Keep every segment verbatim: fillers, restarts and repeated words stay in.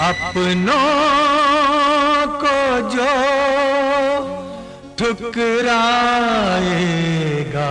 अपनों को जो ठुकराएगा,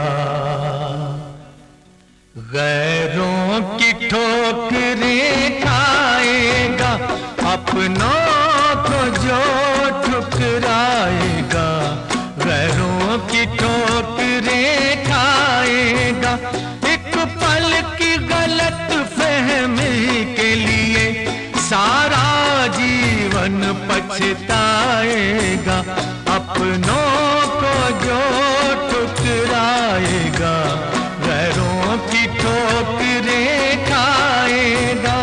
गैरों की ठोकरें खाएगा। अपनों को जो ठुकराएगा, गैरों की ठोकरें खाएगा। एक पल की गलत फहमी के लिए सारा जीवन पछताएगा। अपनों को जो ठुकराएगा, गैरों की ठोकरें खाएगा।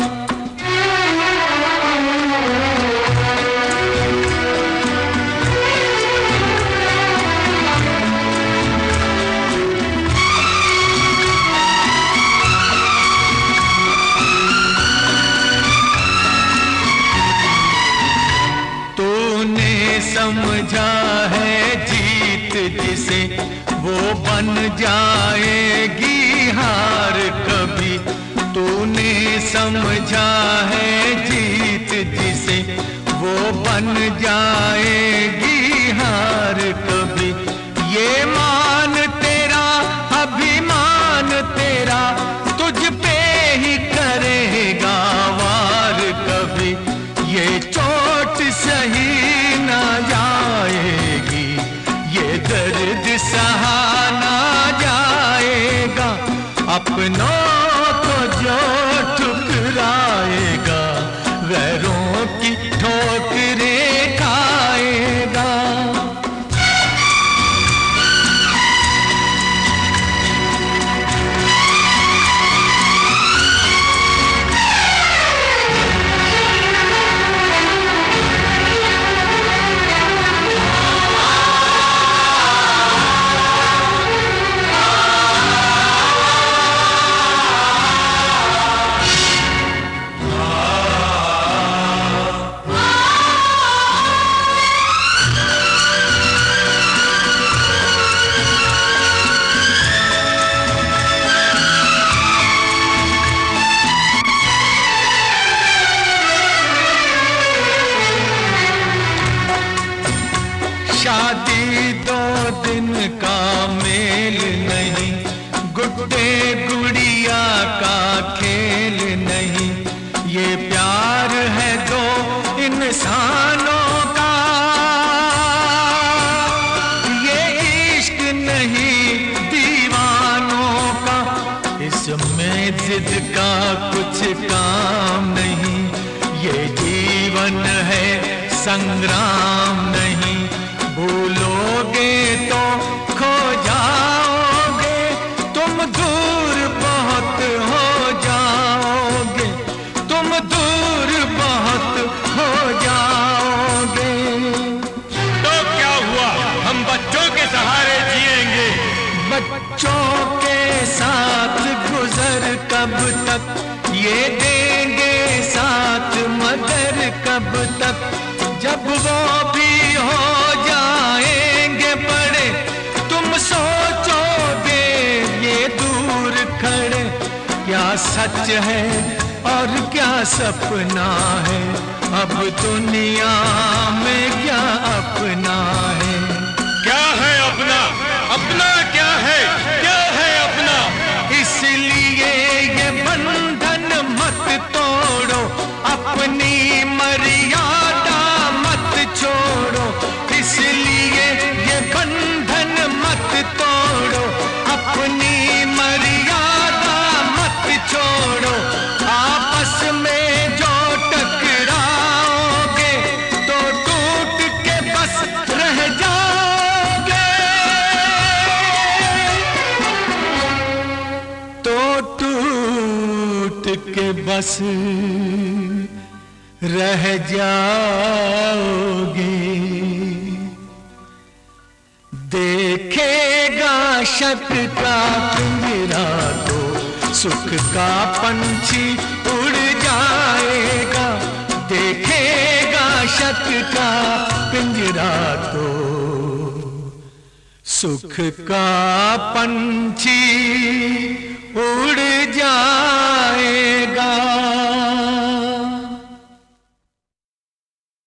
समझा है जीत जिसे, वो बन जाएगी हार कभी। तूने समझा है जीत जिसे, वो बन जाएगी हार कभी। ये मान तेरा अभिमान तेरा, तुझ पे ही करेगा वार कभी। ये चोट सही ना जाएगी, ये दर्द सहा ना जाएगा। अपनों को जो ठुकराएगा, गैरों की ठोकरें खाएगा। शादी दो दिन का मेल नहीं, गुड्डे गुड़िया का खेल नहीं। ये प्यार है दो इंसानों का, ये इश्क नहीं दीवानों का। इसमें जिद का कुछ काम नहीं, ये जीवन है संग्राम नहीं। भूलोगे तो खो जाओगे, तुम दूर बहुत हो जाओगे, तुम दूर बहुत हो जाओगे। तो क्या हुआ, हम बच्चों के सहारे जिएंगे। बच्चों के साथ गुजर कब तक, ये देंगे साथ मगर कब तक। जब वो भी हो जाएंगे बड़े, तुम सोचोगे ये दूर खड़े। क्या सच है और क्या सपना है, अब दुनिया में क्या अपना है। क्या है अपना, अपना क्या है, क्या है अपना। इसलिए ये बंधन मत तोड़ो, अपनी मर्यादा मत छोड़ो। इसलिए ये बंधन मत तोड़ो, अपनी मर्यादा मत छोड़ो। आपस में जो टकराओगे तो टूट के बस रह जाओगे, तो टूट के बस रह जाओगे। देखेगा शक का पिंजरा तो सुख का पंछी उड़ जाएगा। देखेगा शक का पिंजरा तो सुख का पंछी उड़